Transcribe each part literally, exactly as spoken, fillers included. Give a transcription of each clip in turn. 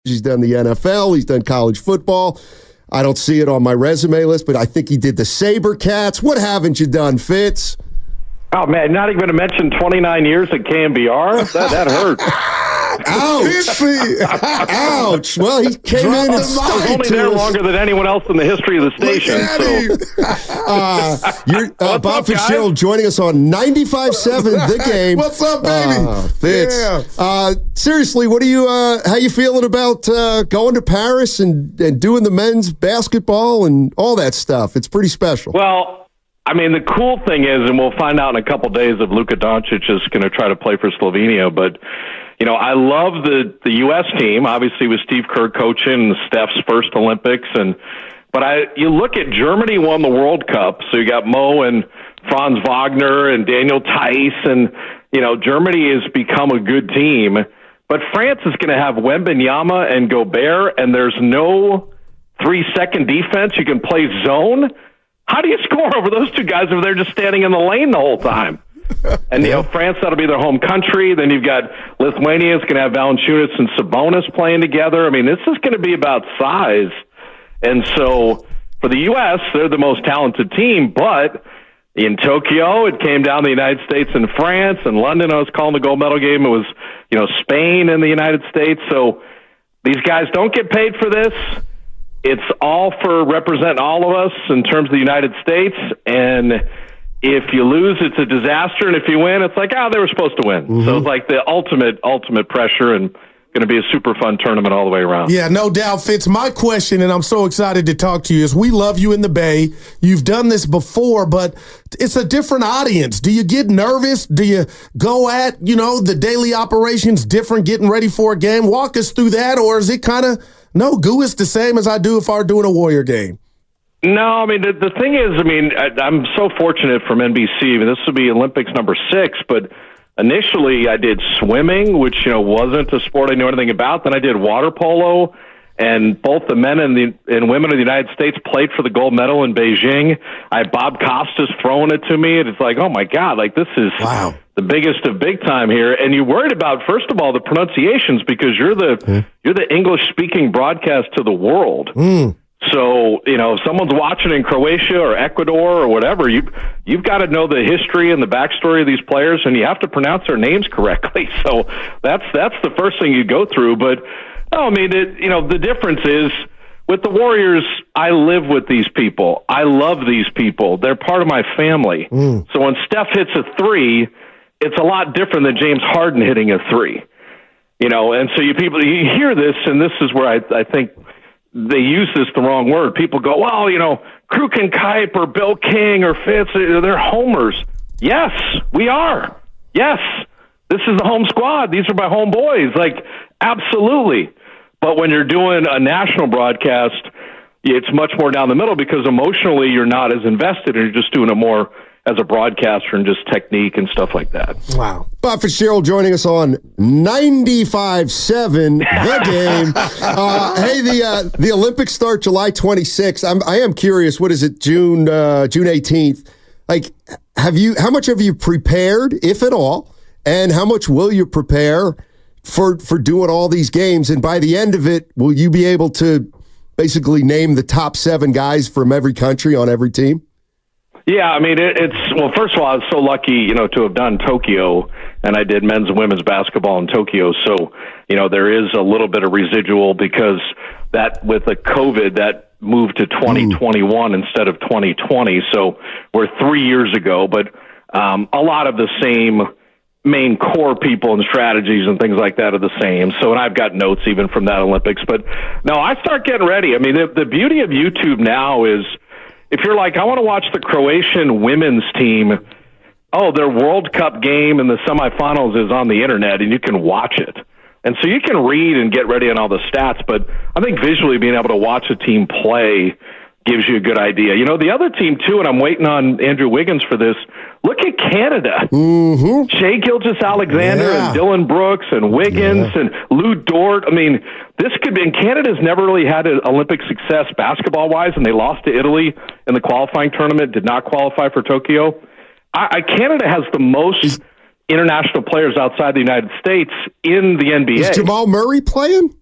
He's done the N F L. He's done college football. I don't see it on my resume list, but I think he did the SaberCats. What haven't you done, Fitz? Oh, man, not even to mention twenty-nine years at K M B R? That, that hurts. Ouch. Ouch. Well, he came Drop in and the stuck I was it only to there us. longer than anyone else in the history of the station. So. Uh, you're, uh, Bob up, guys? Fitzgerald joining us on ninety-five seven The Game. What's up, baby? Uh, Fitz. Yeah. Uh, seriously, what are you? Uh, how you feeling about uh, going to Paris and, and doing the men's basketball and all that stuff? It's pretty special. Well, I mean, the cool thing is, and we'll find out in a couple days if Luka Doncic is going to try to play for Slovenia, but, you know, I love the, the U S team, obviously with Steve Kerr coaching, Steph's first Olympics, and but I you look at Germany won the World Cup, so you got Mo and Franz Wagner and Daniel Theis, and, you know, Germany has become a good team, but France is going to have Wembanyama and Gobert, and there's no three-second defense. You can play zone. How do you score over those two guys if they're just standing in the lane the whole time? And, you know, France, that'll be their home country. Then you've got Lithuania. It's going to have Valanciunas and Sabonis playing together. I mean, this is going to be about size. And so for the U S, they're the most talented team. But in Tokyo, it came down to the United States and France. In London, I was calling the gold medal game. It was, you know, Spain and the United States. So these guys don't get paid for this. It's all for representing all of us in terms of the United States. And if you lose, it's a disaster. And if you win, it's like, oh, they were supposed to win. Mm-hmm. So it's like the ultimate, ultimate pressure, and going to be a super fun tournament all the way around. Yeah, no doubt, Fitz. My question, and I'm so excited to talk to you, is we love you in the Bay. You've done this before, but it's a different audience. Do you get nervous? Do you go at, you know, the daily operations different, getting ready for a game? Walk us through that, or is it kind of, no, goo is the same as I do if I were doing a Warrior game? No, I mean, the, the thing is, I mean, I, I'm so fortunate from N B C. I mean, this will be Olympics number six, but initially I did swimming, which, you know, wasn't a sport I knew anything about. Then I did water polo, and both the men and the and women of the United States played for the gold medal in Beijing. I had Bob Costas throwing it to me, and it's like, oh, my God, like this is wow. the biggest of big time here. And you're worried about, first of all, the pronunciations, because you're the mm. you're the English-speaking broadcast to the world. Mm. So, you know, if someone's watching in Croatia or Ecuador or whatever, you, you've got to know the history and the backstory of these players, and you have to pronounce their names correctly. So that's that's the first thing you go through. But, no, I mean, it, you know, the difference is with the Warriors, I live with these people. I love these people. They're part of my family. Mm. So when Steph hits a three, it's a lot different than James Harden hitting a three. You know, and so you people, you hear this, and this is where I, I think – they use this the wrong word. People go, well, you know, Kruk and Kipe or Bill King or Fitz, they're homers. Yes, we are. Yes, this is the home squad. These are my home boys. Like, absolutely. But when you're doing a national broadcast, it's much more down the middle because emotionally you're not as invested and you're just doing it more as a broadcaster and just technique and stuff like that. Wow. Bob Fitzgerald joining us on ninety-five seven The Game. Uh, hey, the uh, the Olympics start July twenty-sixth. I'm, I am curious, what is it, June uh, June eighteenth? Like, have you, how much have you prepared, if at all, and how much will you prepare for for doing all these games? And by the end of it, will you be able to basically name the top seven guys from every country on every team? Yeah, I mean, it, it's, well, first of all, I was so lucky, you know, to have done Tokyo, and I did men's and women's basketball in Tokyo. So, you know, there is a little bit of residual because that, with the COVID, that moved to twenty twenty-one mm. instead of twenty twenty. So we're three years ago, but um, a lot of the same main core people and strategies and things like that are the same. So, and I've got notes even from that Olympics. But, no, I start getting ready. I mean, the, the beauty of YouTube now is, if you're like, I want to watch the Croatian women's team, oh, their World Cup game in the semifinals is on the internet, and you can watch it. And so you can read and get ready on all the stats, but I think visually being able to watch a team play gives you a good idea. You know, the other team, too, and I'm waiting on Andrew Wiggins for this, look at Canada. Mm-hmm. Shai Gilgeous-Alexander yeah. and Dylan Brooks and Wiggins yeah. and Lou Dort. I mean, this could be, and Canada's never really had an Olympic success basketball-wise, and they lost to Italy in the qualifying tournament, did not qualify for Tokyo. I, I, Canada has the most Is, international players outside the United States in the N B A. Is Jamal Murray playing?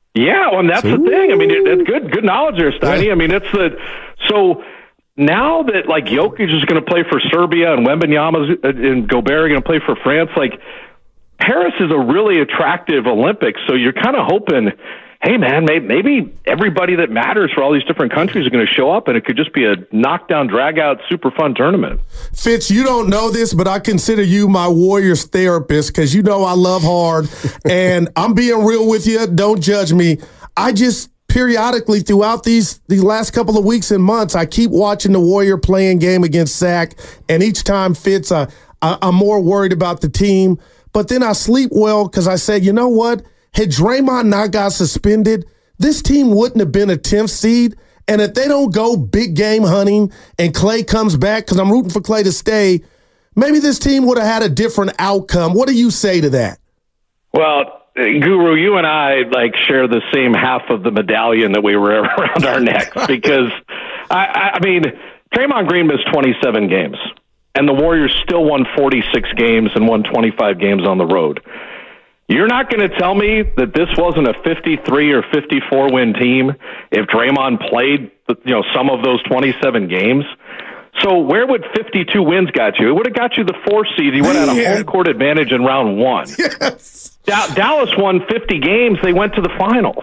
Yeah, well, and that's Ooh. the thing. I mean, it, it's good, good knowledge there, Steiny. Yeah. I mean, it's the so now that like Jokic is going to play for Serbia and Wembanyama and Gobert are going to play for France. Like Paris is a really attractive Olympics, so you're kind of hoping, hey man, maybe, maybe everybody that matters for all these different countries are going to show up, and it could just be a knockdown, drag-out, super fun tournament. Fitz, you don't know this, but I consider you my Warriors therapist because you know I love hard, and I'm being real with you. Don't judge me. I just periodically throughout these these last couple of weeks and months, I keep watching the Warrior playing game against Zach, and each time, Fitz, I, I, I'm more worried about the team. But then I sleep well because I said, you know what? Had Draymond not got suspended, this team wouldn't have been a tenth seed. And if they don't go big game hunting and Klay comes back, because I'm rooting for Klay to stay, maybe this team would have had a different outcome. What do you say to that? Well, Guru, you and I like share the same half of the medallion that we wear around our necks because, I, I mean, Draymond Green missed twenty-seven games, and the Warriors still won forty-six games and won twenty-five games on the road. You're not going to tell me that this wasn't a fifty-three or fifty-four win team if Draymond played, you know, some of those twenty-seven games. So where would fifty-two wins got you? It would have got you the four seed. You would have had a home court advantage in round one. Yes. Da- Dallas won fifty games. They went to the finals.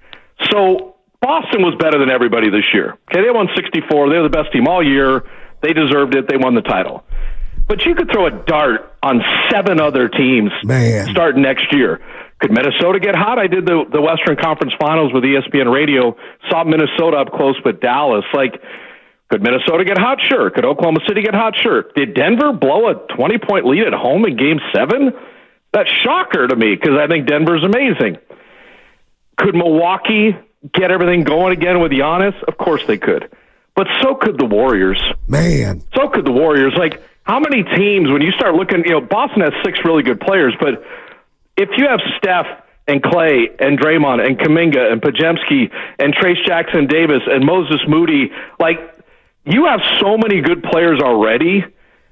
So Boston was better than everybody this year. Okay, they won sixty-four. They were the best team all year. They deserved it. They won the title. But you could throw a dart on seven other teams Man. starting next year. Could Minnesota get hot? I did the, the Western Conference Finals with E S P N Radio, saw Minnesota up close with Dallas. Like, could Minnesota get hot? Sure. Could Oklahoma City get hot? Sure. Did Denver blow a twenty-point lead at home in Game seven? That's shocker to me because I think Denver's amazing. Could Milwaukee get everything going again with Giannis? Of course they could. But so could the Warriors. Man. So could the Warriors. Like, how many teams, when you start looking, you know, Boston has six really good players, but if you have Steph and Klay and Draymond and Kuminga and Podziemski and Trace Jackson Davis and Moses Moody, like, you have so many good players already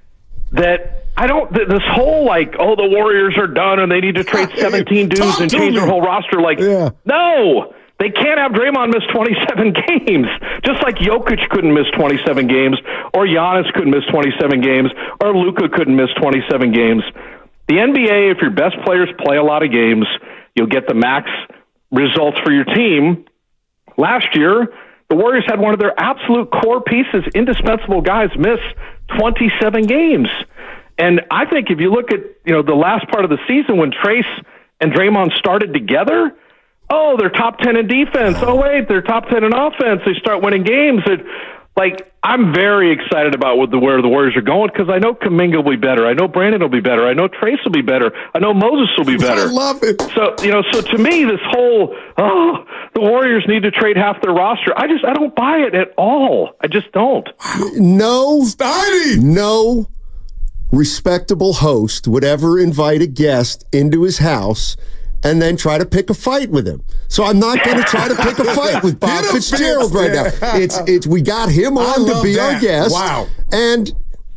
that I don't, this whole, like, oh, the Warriors are done and they need to trade seventeen dudes and change their whole roster. Like, yeah. no. They can't have Draymond miss twenty-seven games, just like Jokic couldn't miss twenty-seven games, or Giannis couldn't miss twenty-seven games, or Luka couldn't miss twenty-seven games. The N B A, if your best players play a lot of games, you'll get the max results for your team. Last year, the Warriors had one of their absolute core pieces, indispensable guys, miss twenty-seven games. And I think if you look at, you know, the last part of the season when Trace and Draymond started together, oh, they're top ten in defense. Oh, wait, they're top ten in offense. They start winning games. It, like, I'm very excited about what the, where the Warriors are going because I know Kuminga will be better. I know Brandon will be better. I know Trace will be better. I know Moses will be better. I love it. So, you know, so to me, this whole, oh, the Warriors need to trade half their roster, I just, I don't buy it at all. I just don't. No, Steiny. No respectable host would ever invite a guest into his house and then try to pick a fight with him. So I'm not going to try to pick a fight with Bob Fitzgerald right now. It's it's we got him on to be that. our guest. Wow. And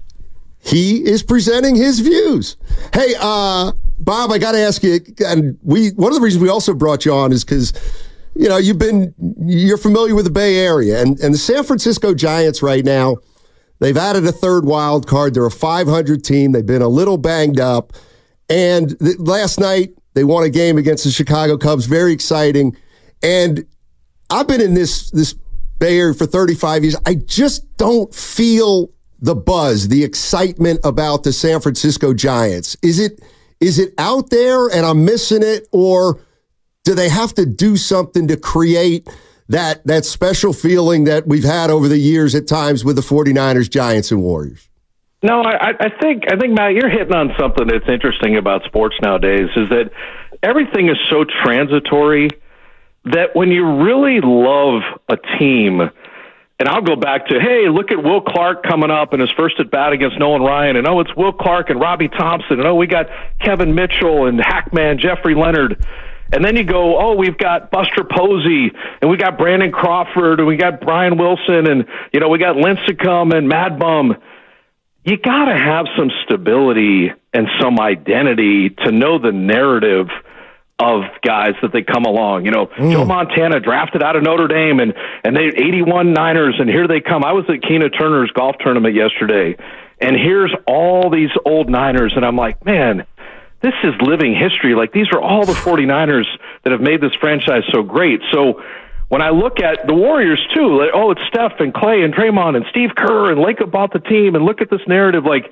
he is presenting his views. Hey, uh, Bob, I got to ask you, and we one of the reasons we also brought you on is because, you know, you've been you're familiar with the Bay Area, and, and the San Francisco Giants right now, they've added a third wild card. They're a five hundred team. They've been a little banged up. And th- last night, they won a game against the Chicago Cubs. Very exciting. And I've been in this this Bay Area for thirty-five years. I just don't feel the buzz, the excitement about the San Francisco Giants. Is it is it out there and I'm missing it, or do they have to do something to create that that special feeling that we've had over the years at times with the 49ers, Giants, and Warriors? No, I, I think I think Matt, you're hitting on something that's interesting about sports nowadays. Is that everything is so transitory that when you really love a team, and I'll go back to, hey, look at Will Clark coming up in his first at bat against Nolan Ryan, and oh, it's Will Clark and Robbie Thompson, and oh, we got Kevin Mitchell and Hackman, Jeffrey Leonard. And then you go, oh, we've got Buster Posey, and we got Brandon Crawford, and we got Brian Wilson, and, you know, we got Lincecum and Mad Bum. You got to have some stability and some identity to know the narrative of guys that they come along. You know, mm. Joe Montana drafted out of Notre Dame, and, and they eighty-one Niners, and here they come. I was at Keena Turner's golf tournament yesterday, and here's all these old Niners, and I'm like, man, this is living history. Like, these are all the 49ers that have made this franchise so great. So when I look at the Warriors, too, like, oh, it's Steph and Clay and Draymond and Steve Kerr and Lacob bought the team, and look at this narrative. Like,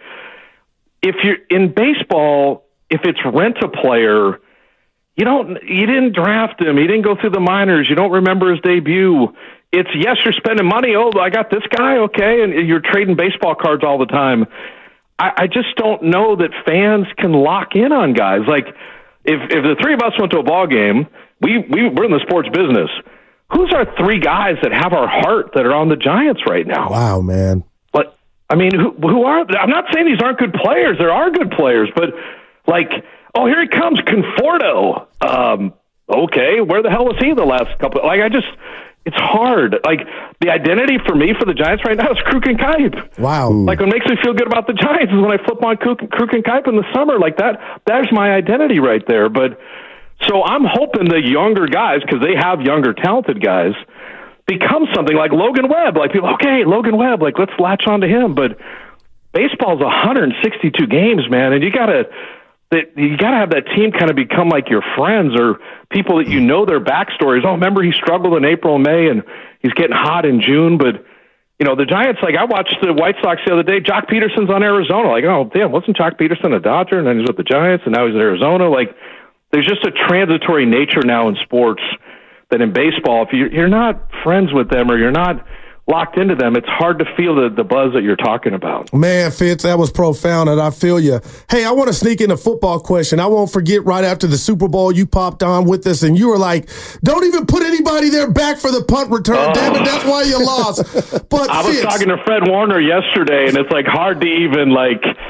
if you're in baseball, if it's rent-a-player, You don't. You didn't draft him. He didn't go through the minors. You don't remember his debut. It's, yes, you're spending money. Oh, I got this guy, okay, and you're trading baseball cards all the time. I, I just don't know that fans can lock in on guys. Like, if if the three of us went to a ball game, we, we we're in the sports business. Who's our three guys that have our heart that are on the Giants right now? Wow, man. But I mean, who who are? I'm not saying these aren't good players. There are good players, but like. Oh, here he comes, Conforto. Um, okay, where the hell was he the last couple? Like, I just, it's hard. Like, the identity for me for the Giants right now is Kruk and Kipe. Wow. Like, what makes me feel good about the Giants is when I flip on Kruk, Kruk and Kipe in the summer. Like, that, that's my identity right there. But, so I'm hoping the younger guys, because they have younger, talented guys, become something like Logan Webb. Like, people, okay, Logan Webb, like, let's latch on to him. But baseball's one hundred sixty-two games, man, and you got to, that you got to have that team kind of become like your friends or people that you know their backstories. Oh, remember he struggled in April and May, and he's getting hot in June. But, you know, the Giants, like I watched the White Sox the other day, Jock Peterson's on Arizona. Like, oh, damn, wasn't Jock Peterson a Dodger? And then he's with the Giants, and now he's in Arizona. Like, there's just a transitory nature now in sports that in baseball, if you're, you're not friends with them or you're not locked into them, it's hard to feel the, the buzz that you're talking about. Man, Fitz, that was profound, and I feel you. Hey, I want to sneak in a football question. I won't forget right after the Super Bowl, you popped on with us, and you were like, don't even put anybody there back for the punt return. Oh. Damn it, that's why you lost. But I was Fitz, talking to Fred Warner yesterday, and it's like hard to even like –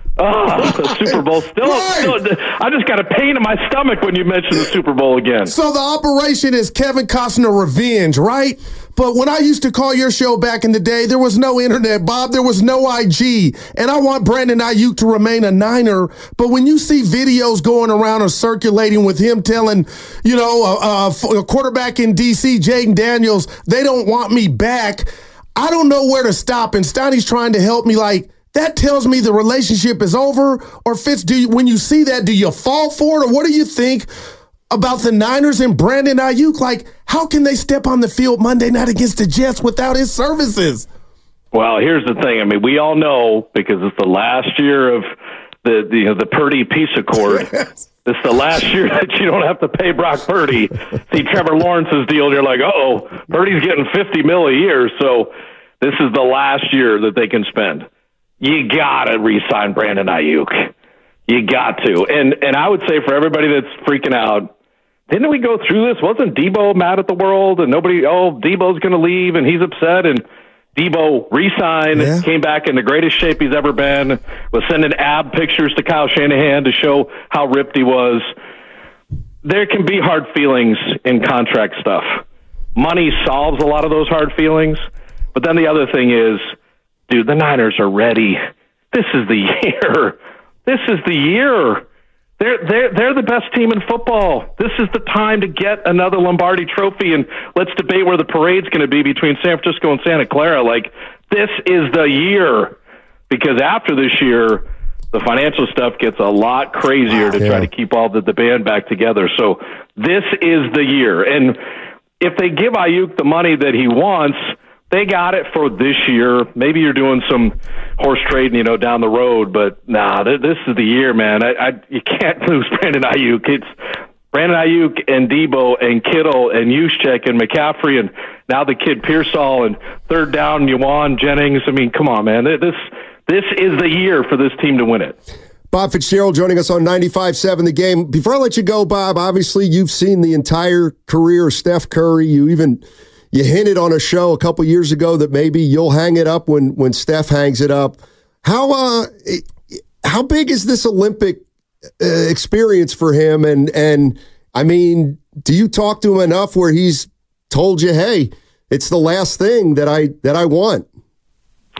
Oh, the Super Bowl. Still, right. still, I just got a pain in my stomach when you mention the Super Bowl again. So the operation is Kevin Costner revenge, right? But when I used to call your show back in the day, there was no internet, Bob. There was no I G. And I want Brandon Ayuk to remain a Niner. But when you see videos going around or circulating with him telling, you know, a, a quarterback in D C, Jaden Daniels, they don't want me back, I don't know where to stop. And Steiny's trying to help me, like, that tells me the relationship is over. Or Fitz, do you, when you see that, do you fall for it? Or what do you think about the Niners and Brandon Ayuk? Like, how can they step on the field Monday night against the Jets without his services? Well, here's the thing. I mean, we all know, because it's the last year of the the, you know, the Purdy peace accord. Yes. It's the last year that you don't have to pay Brock Purdy. See Trevor Lawrence's deal, you're like, uh-oh, Purdy's getting fifty mil a year, so this is the last year that they can spend. You got to re-sign Brandon Ayuk. You got to. And and I would say for everybody that's freaking out, didn't we go through this? Wasn't Debo mad at the world? And nobody, oh, Debo's going to leave, and he's upset. And Debo re-signed, yeah. came back in the greatest shape he's ever been, was sending ab pictures to Kyle Shanahan to show how ripped he was. There can be hard feelings in contract stuff. Money solves a lot of those hard feelings. But then the other thing is, dude, the Niners are ready. This is the year. This is the year. They're they're they're the best team in football. This is the time to get another Lombardi Trophy, and let's debate where the parade's going to be between San Francisco and Santa Clara. Like, this is the year, because after this year, the financial stuff gets a lot crazier to yeah. try to keep all the, the band back together. So this is the year, and if they give Ayuk the money that he wants, they got it for this year. Maybe you're doing some horse trading, you know, down the road, but nah, th- this is the year, man. I, I you can't lose Brandon Ayuk. It's Brandon Ayuk and Debo and Kittle and Juszczyk and McCaffrey and now the kid Pearsall and third down Juwan Jennings. I mean, come on, man. This this is the year for this team to win it. Bob Fitzgerald joining us on ninety-five seven The Game. Before I let you go, Bob, obviously you've seen the entire career of Steph Curry. You even You hinted on a show a couple years ago that maybe you'll hang it up when, when Steph hangs it up. How uh, how big is this Olympic uh, experience for him? And and I mean, do you talk to him enough where he's told you, hey, it's the last thing that I that I want?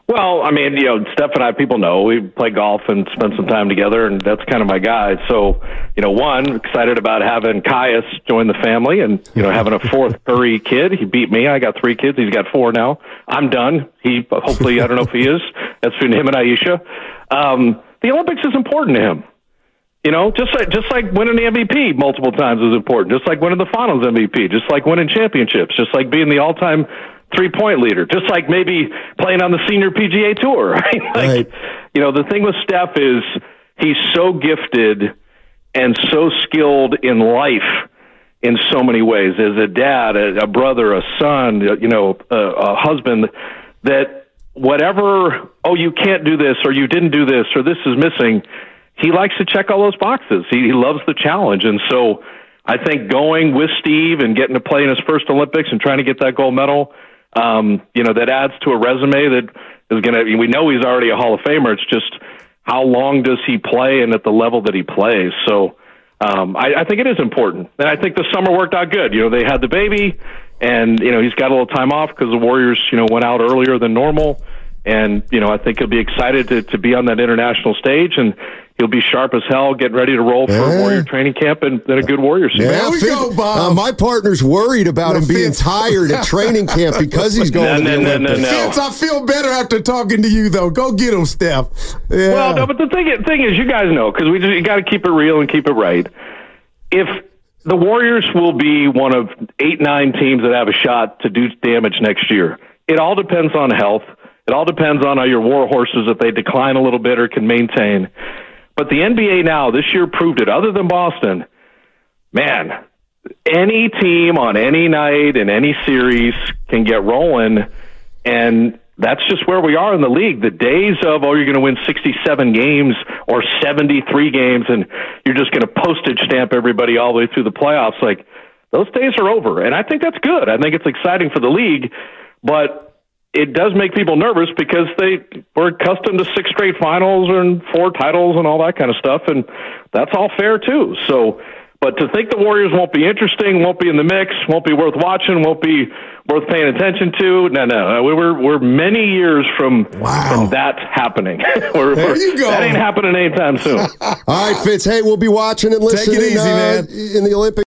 Well, I mean, you know, Steph and I, people know we play golf and spend some time together, and that's kind of my guy. So, you know, one, excited about having Caius join the family and, you know, having a fourth Curry kid. He beat me. I got three kids. He's got four now. I'm done. He, hopefully, I don't know if he is. That's between him and Aisha. Um, the Olympics is important to him. You know, just like just like winning the M V P multiple times is important. Just like winning the Finals M V P. Just like winning championships. Just like being the all-time three-point leader. Just like maybe playing on the senior P G A Tour. Right? Like, right. You know, the thing with Steph is he's so gifted and so skilled in life in so many ways. As a dad, a, a brother, a son, you know, a, a husband, that whatever, oh, you can't do this, or you didn't do this, or this is missing, he likes to check all those boxes. He, he loves the challenge. And so I think going with Steve and getting to play in his first Olympics and trying to get that gold medal, um, you know, that adds to a resume that is going to, we know he's already a Hall of Famer. It's just how long does he play and at the level that he plays. So um, I, I think it is important. And I think the summer worked out good. You know, they had the baby and, you know, he's got a little time off because the Warriors, you know, went out earlier than normal. And, you know, I think he'll be excited to, to be on that international stage, and he'll be sharp as hell, getting ready to roll for yeah. a Warrior training camp and then a good Warriors team. Yeah, there we Fitz, go, Bob. Uh, my partner's worried about No, him being Fitz. tired at training camp because he's going No, to the no, no, Olympics. no, no. Fitz, I feel better after talking to you, though. Go get him, Steph. Yeah. Well, no, but the thing, thing is, you guys know, because we just, you got to keep it real and keep it right. If the Warriors will be one of eight, nine teams that have a shot to do damage next year, it all depends on health. It all depends on how your war horses, if they decline a little bit or can maintain. But the N B A now, this year proved it. Other than Boston, man, any team on any night in any series can get rolling, and that's just where we are in the league. The days of, oh, you're going to win sixty-seven games or seventy-three games, and you're just going to postage stamp everybody all the way through the playoffs, like, those days are over. And I think that's good. I think it's exciting for the league, but it does make people nervous because they were accustomed to six straight finals and four titles and all that kind of stuff, and that's all fair too. So, but to think the Warriors won't be interesting, won't be in the mix, won't be worth watching, won't be worth paying attention to, no, no, we're we're many years from Wow. from that happening. we're, There we're, you go. That ain't happening anytime soon. All right, Fitz. Hey, we'll be watching and Take it listening easy, uh, man. in the Olympics.